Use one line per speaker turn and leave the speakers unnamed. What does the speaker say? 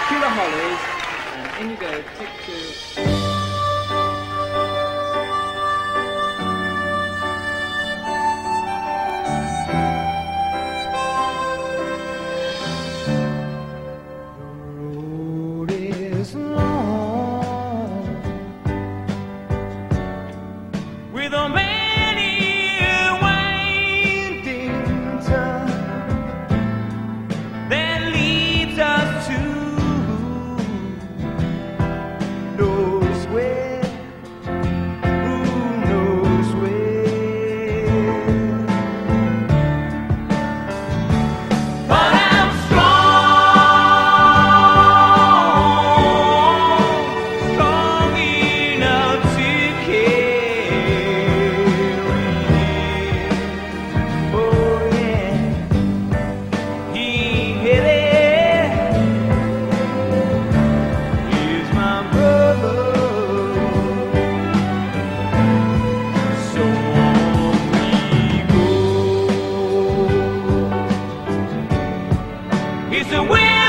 Cue the Hollies, and in you go, take two.
With a many winding turn that leads us to knows where, who knows where. But I'm strong enough to carry it. Oh yeah, he really is my brother. So on we go. It's a win.